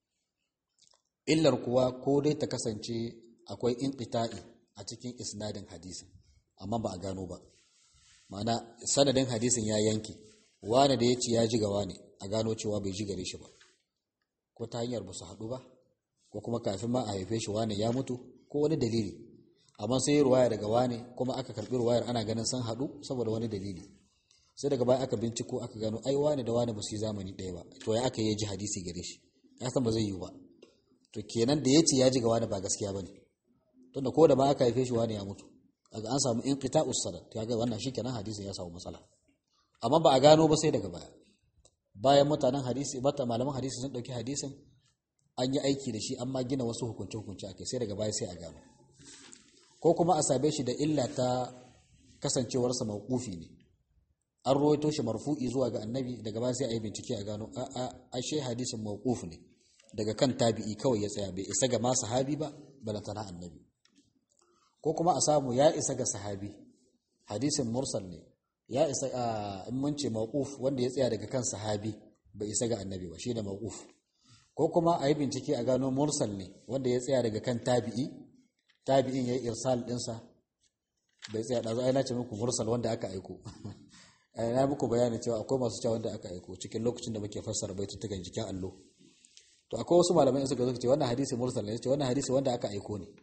Illar kuwa ko dai ta kasance akwai inqita'i a cikin isnadin hadisin amma ba a gano ba, ma'ana sanadin hadisin ya yanke, wani da ya ci ya ji ga wani a gano cewa bai ji gare shi ba, ko ta hanyar ba su haɗu ba, ko kuma kafin ma a haife shi wani ya mutu, ko wani dalili, amma sai ruwaya daga wani kuma aka karɓi ruwayar ana ganin sun haɗu saboda wani dalili, sai daga baya aka binciko aka gano ai wani da wani ba su yi zamani ɗaya ba, to ya aka yi ji hadisi gare shi, ya san ba zai yi ba. To kenan da ya ce ya ji ga wani ba gaskiya ba ne, tunda ko da ba aka haife shi wani ya mutu, kaga an samu inqita'us sanad, to kaga wannan shikenan hadisin ya samu matsala. Amma ba a gano ba sai daga baya, bayan mutanen hadisi bata malaman hadisi sun dauki hadisin an yi aiki da shi, amma gina wasu hukunce hukunce akai, sai daga baya sai a gano. Ko kuma a sabe shi da illa ta kasancewar sa mauqufi ne, an ruwaito shi marfu'i zuwa ga annabi, daga baya sai a yi bincike a gano a a ashe hadisin mauquf ne, daga kan tabi'i kawai ya tsaya, bai isa ga ma sahabi ba balantana annabi. Ko kuma a samu ya isa ga sahabi, hadisin mursal ne, ya isa in mun ce mawquf wanda ya tsaya daga kan sahabi bai isa ga annabi ba, shine mawquf. Ko kuma a yi bincike a gano mursal ne, wanda ya tsaya daga kan tabi'i, tabi'in yayi irsal dinsa bai tsaya da ai na ce muku mursal wanda aka aiko ai na muku bayani cewa akwai masu cewa wanda aka aiko cikin lokacin da muke fassara baitutukan jikin allo. To akwai wasu malamai suka zo ce wannan hadisi mursal ne, ce wannan hadisi wanda aka aiko ne.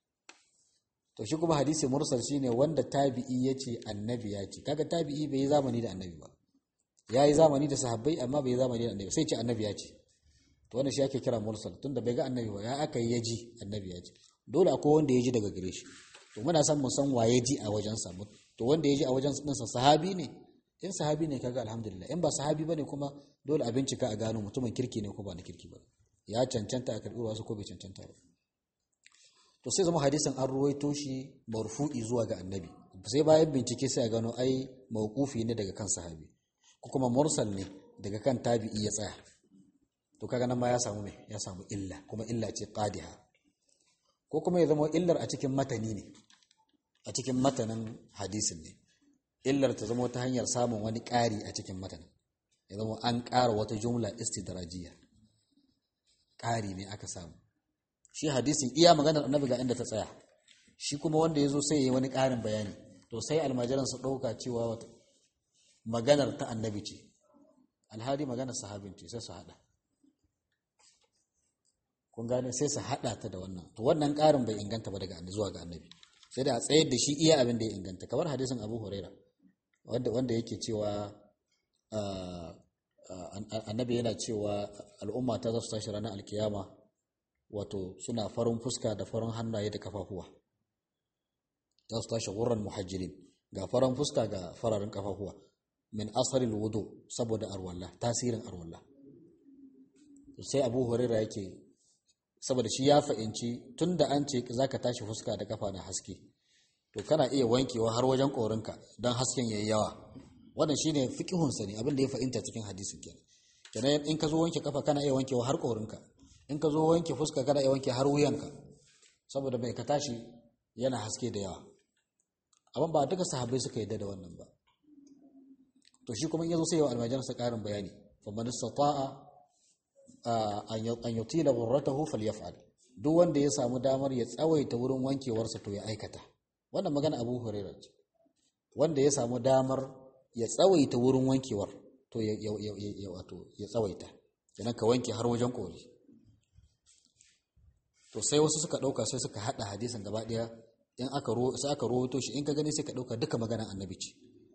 To shi kuma hadisi mursal shine wanda tabi'i yace annabi ya ce, kaga tabi'i bai yi zamani da annabi ba, yayi zamani da sahabbai amma bai yi zamani da annabi, sai ce annabi ya ce. To wannan shi ake kira mursal, tunda bai ga annabi ba, ya aka yi yaji annabi ya ce, dole akwai wanda ya ji daga gare shi. To muna san mu san waye ji a wajen sa, to wanda ya ji a wajen sa sahabi ne, in sahabi ne kaga alhamdulillah, in ba sahabi bane kuma dole a bincika a gano mutumin kirki ne ko ba na kirki ba, ya cancanta a karbi wasu ko bai cancanta ba. To sai zama hadisin an ruwaito shi marfu'i zuwa ga annabi, sai bayan bincike sai a gano ai mawqufi ne daga kan sahabi, ko kuma mursal ne daga kan tabi'i ya tsaya. To kaga nan ma ya samu me ya samu illa, kuma illa ce qadiha. Ko kuma ya zama illar a cikin matani ne, a cikin matanin hadisin ne, illar ta zama ta hanyar samun wani ƙari a cikin matanin, ya zama an ƙara wata jumla istidrajiyya, ƙari ne aka samu. Shi hadisin iya maganar annabi ga inda ta tsaya, shi kuma wanda ya zo sai ya yi wani ƙarin bayani, to sai almajiran su ɗauka cewa maganar ta annabi ce, alhali maganar sahabin ce, sai su haɗa. Kun gane, sai su haɗa ta da wannan, to wannan ƙarin bai inganta ba daga annabi zuwa ga annabi, sai da a tsayar da shi iya abin da ya inganta, kamar hadisin Abu Huraira wanda wanda yake cewa annabi yana cewa al'umma ta za su tashi ranar alkiyama wato suna farin fuska da farin hannaye da kafafuwa, za su tashi gurran muhajjirin, ga farin fuska ga fararin kafafuwa, min asaril wudu, saboda arwalla, tasirin arwalla. Sai Abu Hurairah yake, saboda shi ya fa'inci tunda an ce zaka tashi fuska da kafa na haske, to kana iya wankewa har wajen korinka dan hasken yayi yawa. Wannan shine fiqhun sa ne abin da ya fahimta cikin hadisin kenan. Kenan in ka zo wanke kafa kana iya wankewa har korinka, in ka zo wanke fuska kana iya wanke har wuyanka, saboda bai ka tashi yana haske da yawa. Amma ba duka sahabbai suka yadda da wannan ba. To shi kuma in yazo sai ya almajansa karin bayani, fa man istata'a an yutila ghurratahu falyaf'al. Duk wanda ya samu damar ya tsawaita wurin wankewarsa to ya aikata. Wannan magana Abu Hurairah ce. Wanda ya samu damar ya tsawaita wurin wankewar to ya ya ya wato ya tsawaita. Kenan ka wanke har wajen kori. To sai wasu suka dauka sai suka hada hadisin gaba daya, in aka ro sai aka rawaito shi in ka gani sai ka dauka duka maganar annabi ce.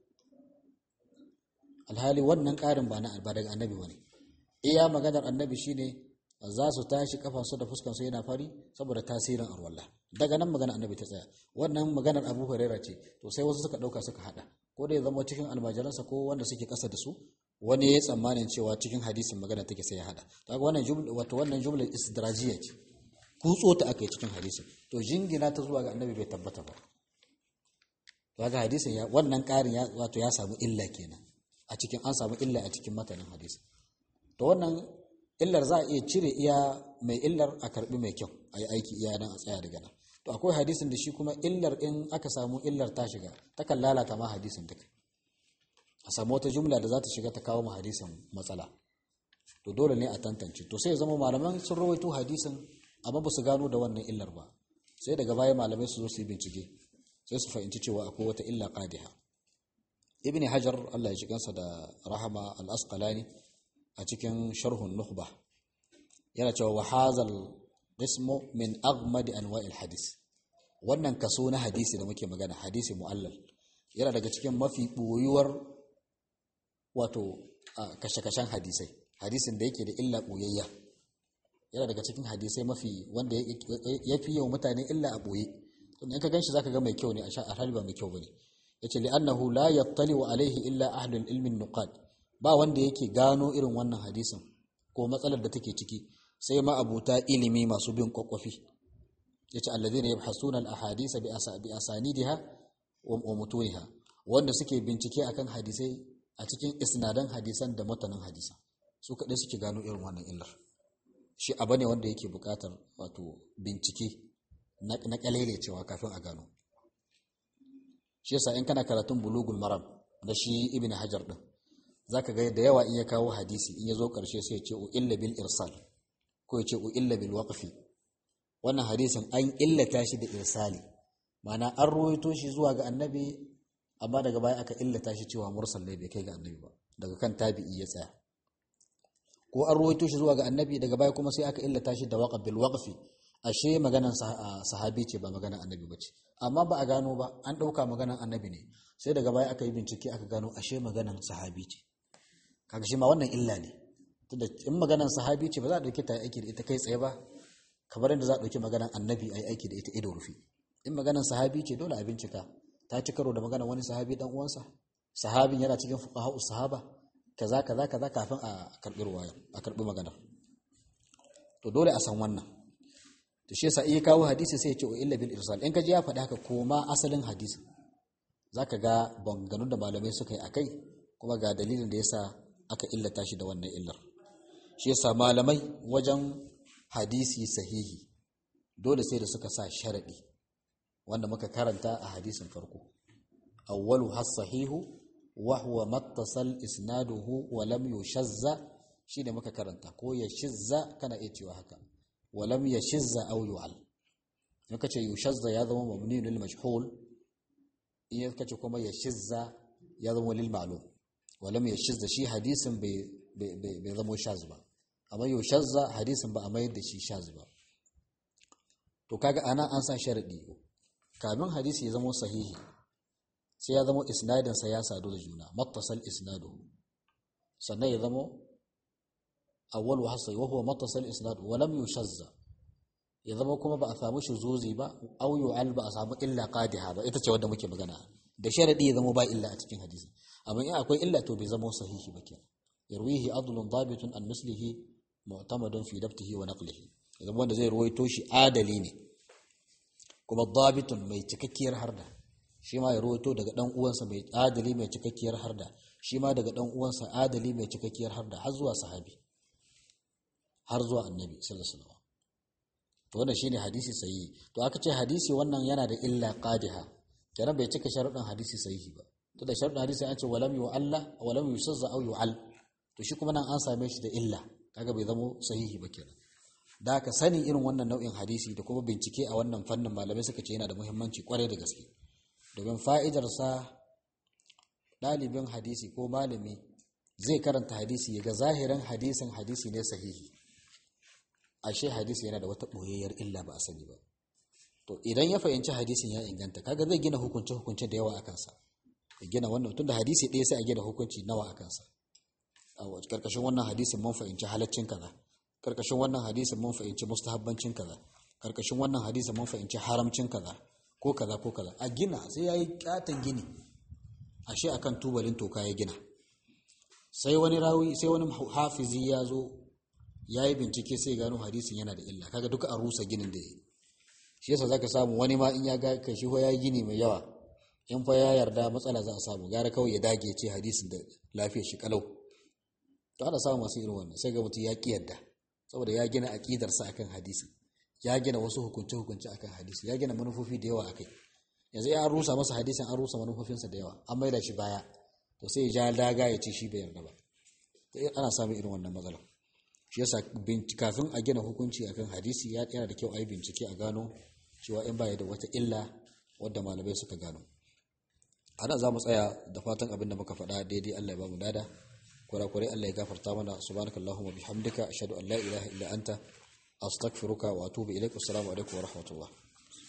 Alhali wannan karin ba na ba daga annabi bane. Iya maganar annabi shine za su tashi kafansu da fuskansu yana fari saboda tasirin arwallah. Daga nan maganar annabi ta tsaya. Wannan maganar Abu Hurairah ce. To sai wasu suka dauka suka hada, ko da ya zama cikin almajiransa ko wanda suke kasa da su, wani ya tsammanin cewa cikin hadisin magana take sai ya hada. Kaga wannan jumla wato wannan jumlar istidrajiyya ce. Kutso ta aka yi cikin hadisin. To jingina ta zuwa ga annabi bai tabbata ba. Kaga hadisin ya wannan karin ya wato ya samu illa kenan. A cikin an samu illa a cikin matanin hadisi. To wannan illar za a iya cire iya mai illar a karbi mai kyau, a yi aiki iya nan a tsaya daga nan. To akwai hadisin da shi kuma illar in aka samu illar ta shiga takan lalata ma hadisin duka. A samu wata jumla da za ta shiga ta kawo ma hadisin matsala. To dole ne a tantance. To sai ya zama malaman sun rawaito hadisin amma ba su gano da wannan illar ba. Sai daga baya malamai su zo su yi bincike, sai su fahimci cewa akwai wata illa qadiha. Ibn Hajar Allah ya ji kansa da rahama al-Asqalani a cikin sharhun nukhba yana cewa wa hazal qismu min aghmad anwa'il hadis. Wannan kaso na hadisi da muke magana, hadisi mu'allal, yana daga cikin mafi boyuwar wato kashe-kashen hadisai. Hadisin da yake da illa boyayya yana daga cikin hadisai mafi wanda yafi yawan mutane illa a boye. In ka ganshi zaka ga mai kyau ne, a sha alhali ba mai kyau bane. Yace li'annahu la yattali alaihi illa ahlul ilmi nuqad. Ba wanda yake gano irin wannan hadisin ko matsalar da take ciki sai ma abuta ilimi masu bin kwakwafi. Yace alladhina yabhasuna al-ahadisa bi asabi asanidiha wa mutuniha, wanda suke bincike akan hadisai a cikin isnadan hadisan da matanan hadisan, su kadai suke gano irin wannan illar. Shi abu ne wanda yake bukatar wato bincike na na cewa kafin a gano. Shi yasa in kana karatun bulugul maram da shi Ibn Hajar din, zaka ga da yawa in ya kawo hadisi in ya zo karshe sai ya ce u illa bil irsal ko ya ce u illa bil waqfi. Wannan hadisin an illata shi da irsali, ma'ana an ruwaito shi zuwa ga annabi amma daga baya aka illata shi cewa mursal ne bai kai ga annabi ba, daga kan tabi'i ya tsaya. Ko an ruwaito shi zuwa ga annabi daga baya kuma sai aka illata shi da waqf bil waqfi, ashe maganan sahabi ce ba maganan annabi bace, amma ba a gano ba, an dauka maganan annabi ne, sai daga baya aka yi bincike aka gano ashe maganan sahabi ce. Kaga shi ma wannan illa ne, tunda in maganan sahabi ce ba za a dauke ta aiki da ita kai tsaye ba, kamar yadda za a dauki maganan annabi ai aiki da ita ido rufi. In maganan sahabi ce dole a bincika, ta ci karo da maganan wani sahabi dan uwansa, sahabin yana cikin fuqaha'u sahaba, kaza kaza kaza kafin a karbi ruwaya, a karbi maganar. To dole a san wannan. To shi yasa iya kawo hadisi sai ya ce illa bil irsal. In ka ji ya faɗi haka koma asalin hadisi, zaka ga banganun da malamai suka yi akai, kuma ga dalilin da yasa aka illata shi da wannan illar. Shi yasa malamai wajen hadisi sahihi dole sai da suka sa sharadi wanda muka karanta a hadisin farko. Awwalu has-sahihu wa huwa mattasal isnaduhu wa lam yushazza, shi da muka karanta, ko ya shizza kana iya cewa haka, wa lam yashizza aw yu'al. In kace yushazza ya zama mabni lil majhul, in kace kuma ya shizza ya zama lil ma'lum. Wa lam yashizza shi hadisin bai bai zama shaz ba, amma yushazza hadisin ba a mayar da shi shaz ba. To kaga ana an sa sharadi, kamin hadisi ya zama sahihi sai ya zama isnadin sa ya sadu da juna, mattasal isnaduhu, sannan ya zama awwalu hasai wa huwa mattasal isnadu wa lam yushazza, ya zama kuma ba a samu shuzuzi ba, aw yu'al ba a samu illa qadiha ba, ita ce wanda muke magana, da sharadi ya zama ba illa a cikin hadisi. Amma in akwai illa to bai zama sahihi ba kenan. Yarwihi adlun dabitun an mislihi mu'tamadun fi dabtihi wa naqlihi, idan wanda zai ruwaito shi adali ne kuma dabitun mai cikakkiyar harda, shi ma ya rawaito daga dan uwansa mai adali mai cikakkiyar harda shi ma daga dan uwansa adali mai cikakkiyar harda har zuwa sahabi har zuwa annabi sallallahu alaihi wasallam to wannan shine hadisi sahihi to aka ce hadisi wannan yana da illa qadiha kenan bai cika sharuɗin hadisi sahihi ba to da sharuɗin hadisi an ce walam yu'alla walam yusazza aw yu'al to shi kuma nan an same shi da illa kaga bai zama sahihi ba kenan da ka sani irin wannan nau'in hadisi da kuma bincike a wannan fannin malamai suka ce yana da muhimmanci kwarai da gaske domin fa'idarsa ɗalibin hadisi ko malami zai karanta hadisi ya ga zahirin hadisin hadisi ne sahihi ashe hadisi yana da wata ɓoyayyar illa ba a sani ba to idan ya fahimci hadisin ya inganta kaga zai gina hukunce hukunce da yawa a kansa ya gina wannan tunda hadisi ɗaya sai a gina hukunci nawa a kansa a karkashin wannan hadisin mun fahimci halaccin kaza karkashin wannan hadisin mun fahimci mustahabbancin kaza karkashin wannan hadisin mun fahimci haramcin kaza ko kaza ko kaza a gina sai yayi katan gini ashe akan tubalin toka ya gina sai wani rawi sai wani hafizi ya zo yayi bincike sai gano hadisin yana da illa kaga duka a rusa ginin da yake shi yasa zaka samu wani ma in ya ga kai shi ho yayi gini mai yawa in fa ya yarda matsala za a samu gara kawai ya dage ya ce hadisin da lafiyar shi kalau to ana samu masu irin wannan sai ga mutum ya ki yarda saboda ya gina aqidarsa akan hadisi ya gina wasu hukunce hukunce akan hadisi ya gina manufofi da yawa akai yanzu ya rusa masa hadisin an rusa manufofinsa da yawa an maida shi baya to sai ya ja daga ya ce shi bai yarda ba ana samun irin wannan matsala shi yasa kafin a gina hukunci akan hadisi yana da kyau a yi bincike a gano cewa in baya da wata illa wadda malamai suka gano ana za mu tsaya da fatan abin da muka faɗa daidai Allah ya ba mu dada kurakurai Allah ya gafarta mana subhanakallahumma bihamdika ashhadu an la ilaha illa anta astaghfiruka wa atubu ilaik assalamu alaikum wa rahmatullah